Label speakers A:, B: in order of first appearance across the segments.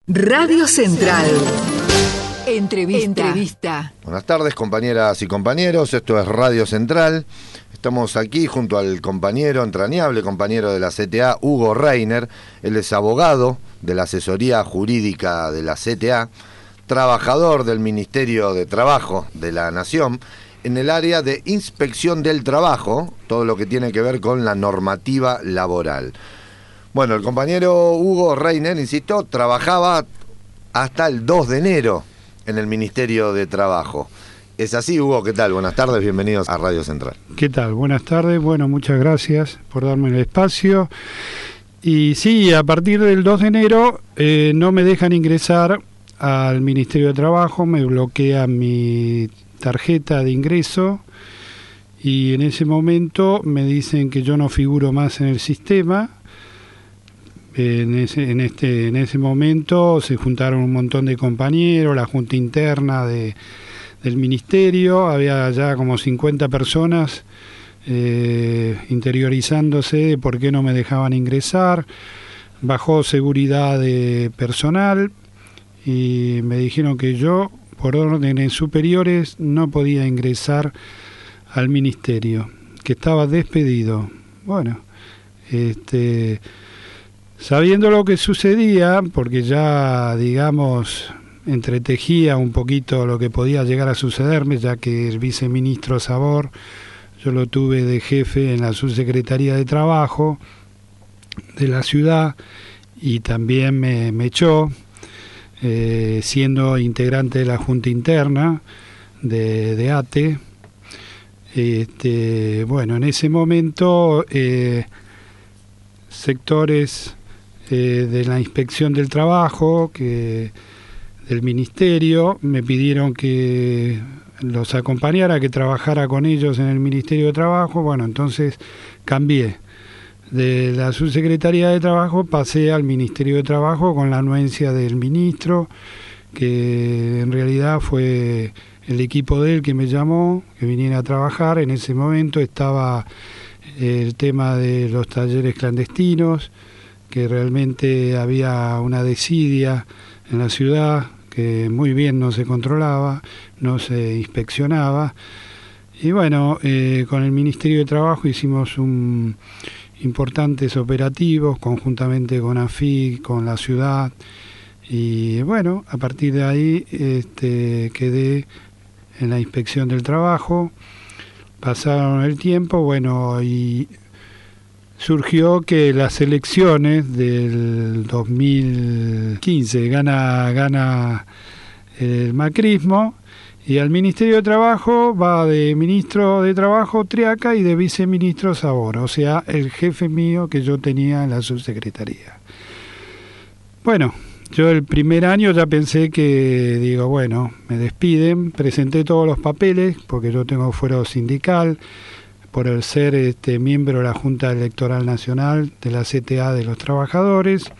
A: Radio Central. Entrevista.
B: Buenas tardes, compañeras y compañeros. Esto es Radio Central. Estamos aquí junto al compañero, entrañable compañero de la CTA, Hugo Reiner. Él es abogado de la asesoría jurídica de la CTA, trabajador del Ministerio de Trabajo de la Nación en el área de inspección del trabajo, todo lo que tiene que ver con la normativa laboral. Bueno, el compañero Hugo Reiner, insisto, trabajaba hasta el 2 de enero en el Ministerio de Trabajo. ¿Es así, Hugo? ¿Qué tal? Buenas tardes, bienvenidos a Radio Central.
C: ¿Qué tal? Buenas tardes, bueno, muchas gracias por darme el espacio. Y sí, a partir del 2 de enero no me dejan ingresar al Ministerio de Trabajo, me bloquean mi tarjeta de ingreso y en ese momento me dicen que yo no figuro más en el sistema. En ese momento se juntaron un montón de compañeros, la junta interna del ministerio, había ya como 50 personas interiorizándose de por qué no me dejaban ingresar. Bajó seguridad de personal y me dijeron que yo, por órdenes superiores, no podía ingresar al ministerio, que estaba despedido. Bueno, sabiendo lo que sucedía, porque ya, digamos, entretejía un poquito lo que podía llegar a sucederme, ya que el viceministro Sabor, yo lo tuve de jefe en la subsecretaría de Trabajo de la ciudad y también me echó, siendo integrante de la Junta Interna de ATE. Bueno, en ese momento sectores de la inspección del trabajo del ministerio me pidieron que los acompañara, que trabajara con ellos en el Ministerio de Trabajo. Bueno, entonces cambié de la subsecretaría de Trabajo, pasé al Ministerio de Trabajo con la anuencia del ministro, que en realidad fue el equipo de él que me llamó, que viniera a trabajar. En ese momento estaba el tema de los talleres clandestinos, que realmente había una desidia en la ciudad, que muy bien no se controlaba, no se inspeccionaba. Y bueno, con el Ministerio de Trabajo hicimos importantes operativos, conjuntamente con AFIC, con la ciudad, y bueno, a partir de ahí quedé en la inspección del trabajo. Pasaron el tiempo, bueno, y surgió que las elecciones del 2015 gana el macrismo, y al Ministerio de Trabajo va de ministro de Trabajo Triaca y de viceministro Sabor, o sea, el jefe mío que yo tenía en la subsecretaría. Bueno, yo el primer año ya pensé que, digo, bueno, me despiden, presenté todos los papeles, porque yo tengo fuero sindical, por el ser miembro de la Junta Electoral Nacional de la CTA de los Trabajadores.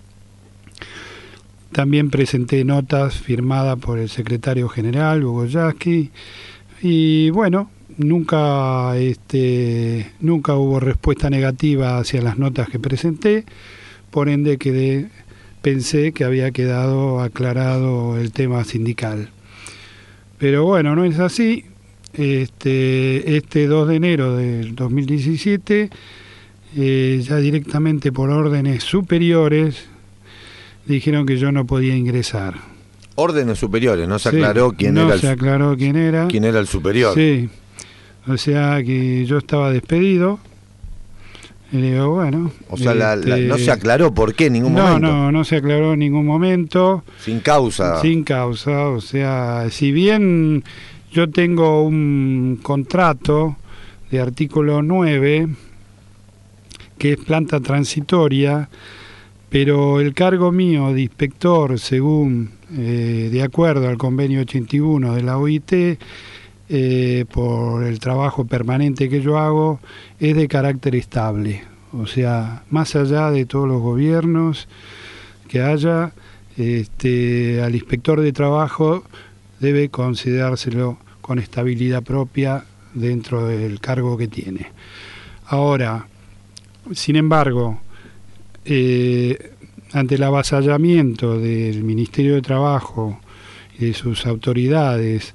C: También presenté notas firmadas por el secretario general, Hugo Yasky, y bueno, nunca hubo respuesta negativa hacia las notas que presenté, por ende pensé que había quedado aclarado el tema sindical. Pero bueno, no es así. Este 2 de enero del 2017, ya directamente por órdenes superiores, dijeron que yo no podía ingresar.
B: Órdenes superiores, no se aclaró quién era.
C: No se aclaró quién era.
B: ¿Quién era el superior?
C: Sí, o sea que yo estaba despedido. Y digo, bueno...
B: O sea, no se aclaró por qué en ningún momento.
C: No se aclaró en ningún momento.
B: Sin causa.
C: Sin causa, o sea, si bien yo tengo un contrato de artículo 9, que es planta transitoria, pero el cargo mío de inspector, según, de acuerdo al convenio 81 de la OIT, por el trabajo permanente que yo hago, es de carácter estable. O sea, más allá de todos los gobiernos que haya, al inspector de trabajo debe considerárselo con estabilidad propia dentro del cargo que tiene. Ahora, sin embargo, ante el avasallamiento del Ministerio de Trabajo y de sus autoridades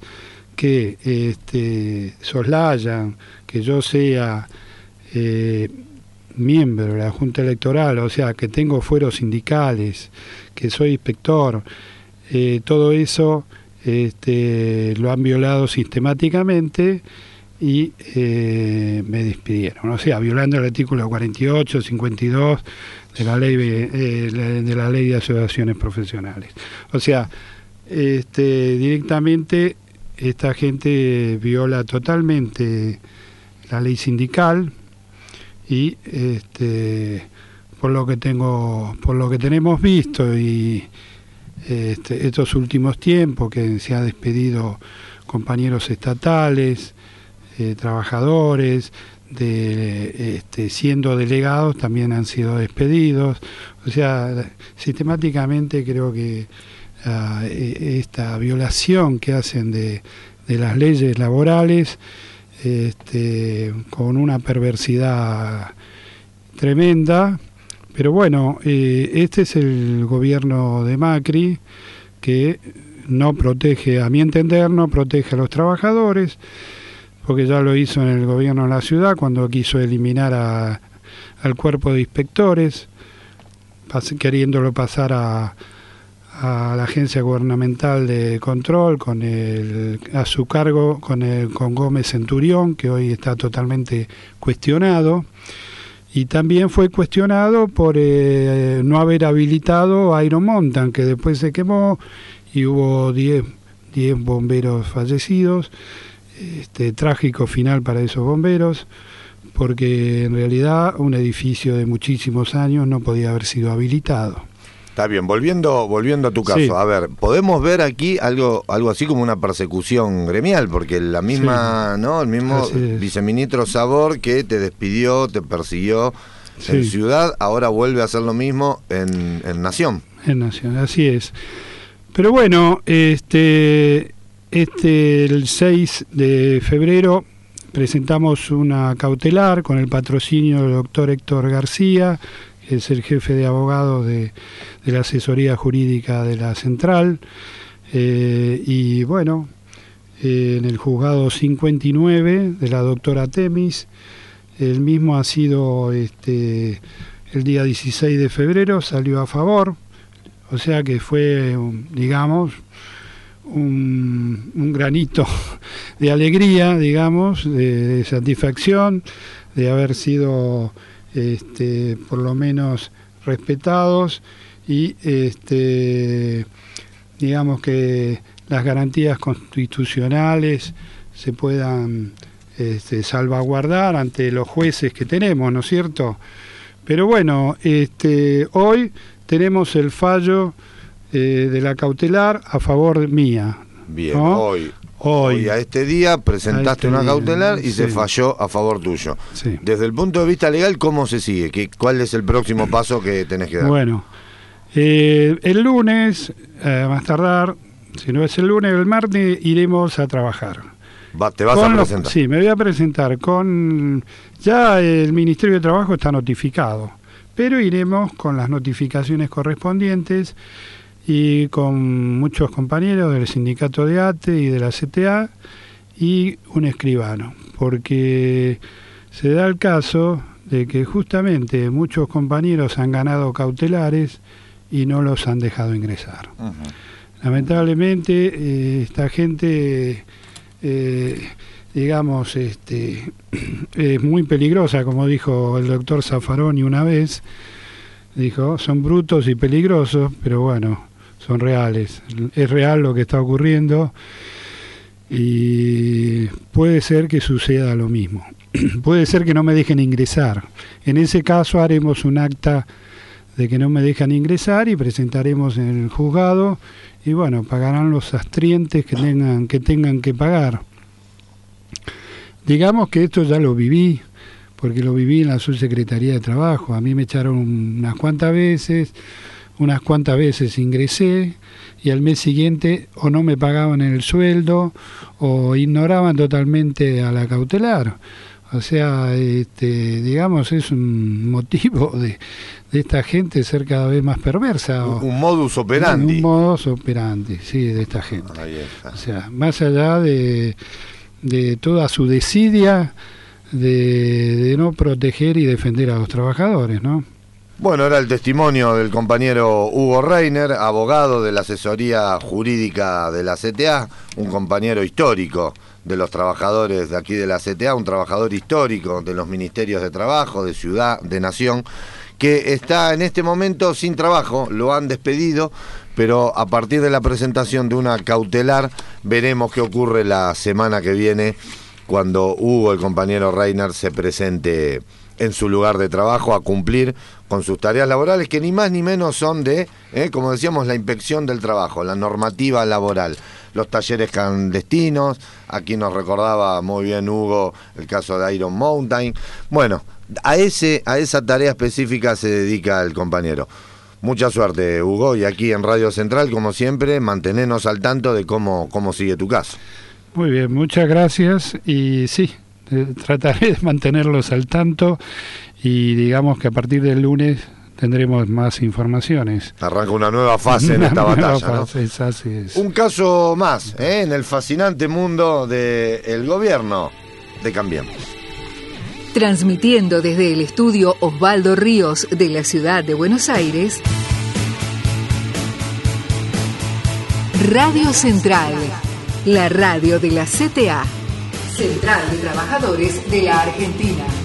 C: que soslayan que yo sea miembro de la Junta Electoral, o sea, que tengo fueros sindicales, que soy inspector, todo eso lo han violado sistemáticamente y me despidieron, o sea, violando el artículo 48, 52 de la ley de asociaciones profesionales. O sea, directamente esta gente viola totalmente la ley sindical y por lo que tenemos visto y estos últimos tiempos que se ha despedido compañeros estatales, trabajadores, siendo delegados también han sido despedidos. O sea, sistemáticamente creo que esta violación que hacen de las leyes laborales con una perversidad tremenda, pero bueno, este es el gobierno de Macri que no protege, a mi entender, no protege a los trabajadores, porque ya lo hizo en el gobierno de la ciudad cuando quiso eliminar al cuerpo de inspectores, queriéndolo pasar a la agencia gubernamental de control a su cargo con Gómez Centurión, que hoy está totalmente cuestionado, y también fue cuestionado por no haber habilitado Iron Mountain, que después se quemó y hubo 10 bomberos fallecidos. Trágico final para esos bomberos, porque en realidad un edificio de muchísimos años no podía haber sido habilitado.
B: Está bien, volviendo a tu caso, sí. A ver, podemos ver aquí algo así como una persecución gremial, porque la misma, sí, ¿no? El mismo viceministro Sabor que te despidió, te persiguió en Ciudad, ahora vuelve a hacer lo mismo en Nación.
C: En Nación, así es. Pero bueno, el 6 de febrero presentamos una cautelar con el patrocinio del doctor Héctor García, que es el jefe de abogados de la asesoría jurídica de la Central, y bueno, en el juzgado 59 de la doctora Temis, el mismo ha sido el día 16 de febrero, salió a favor, o sea que fue, digamos, un granito de alegría, digamos, de satisfacción, de haber sido por lo menos respetados y digamos que las garantías constitucionales se puedan salvaguardar ante los jueces que tenemos, ¿no es cierto? Pero bueno, hoy tenemos el fallo de la cautelar a favor mía.
B: Bien,
C: ¿no?
B: Hoy a este día presentaste una cautelar y se falló a favor tuyo.
C: Sí.
B: Desde el punto de vista legal, ¿cómo se sigue? ¿Cuál es el próximo paso que tenés que dar?
C: Bueno, el lunes, más tardar, si no es el lunes o el martes, iremos a trabajar.
B: ¿Te vas a presentar?
C: Sí, me voy a presentar ya el Ministerio de Trabajo está notificado, pero iremos con las notificaciones correspondientes y con muchos compañeros del sindicato de ATE y de la CTA y un escribano, porque se da el caso de que justamente muchos compañeros han ganado cautelares y no los han dejado ingresar. Uh-huh. Lamentablemente esta gente digamos es muy peligrosa, como dijo el doctor Zaffaroni una vez, dijo, son brutos y peligrosos, pero bueno, son reales, es real lo que está ocurriendo y puede ser que suceda lo mismo. Puede ser que no me dejen ingresar. En ese caso haremos un acta de que no me dejan ingresar y presentaremos en el juzgado y bueno, pagarán los astrientes que tengan que pagar. Digamos que esto ya lo viví, porque lo viví en la Subsecretaría de Trabajo. A mí me echaron unas cuantas veces ingresé y al mes siguiente o no me pagaban el sueldo o ignoraban totalmente a la cautelar. O sea, digamos, es un motivo de esta gente ser cada vez más perversa.
B: Un modus operandi.
C: Un modus operandi, sí, de esta gente.
B: Ahí está.
C: O sea, más allá de toda su desidia de no proteger y defender a los trabajadores, ¿no?
B: Bueno, era el testimonio del compañero Hugo Reiner, abogado de la asesoría jurídica de la CTA, un compañero histórico de los trabajadores de aquí de la CTA, un trabajador histórico de los ministerios de trabajo, de ciudad, de nación, que está en este momento sin trabajo, lo han despedido, pero a partir de la presentación de una cautelar veremos qué ocurre la semana que viene cuando Hugo, el compañero Reiner, se presente en su lugar de trabajo a cumplir con sus tareas laborales, que ni más ni menos son de, como decíamos, la inspección del trabajo, la normativa laboral, los talleres clandestinos. Aquí nos recordaba muy bien Hugo el caso de Iron Mountain. Bueno, a esa tarea específica se dedica el compañero. Mucha suerte, Hugo, y aquí en Radio Central, como siempre, mantenernos al tanto de cómo sigue tu caso.
C: Muy bien, muchas gracias, y sí, trataré de mantenerlos al tanto, y digamos que a partir del lunes tendremos más informaciones.
B: Arranca una nueva fase en esta batalla, ¿no?
C: Así es.
B: Un caso más, en el fascinante mundo del gobierno de Cambiemos.
A: Transmitiendo desde el estudio Osvaldo Ríos de la ciudad de Buenos Aires, Radio Central, la radio de la CTA, Central de Trabajadores de la Argentina.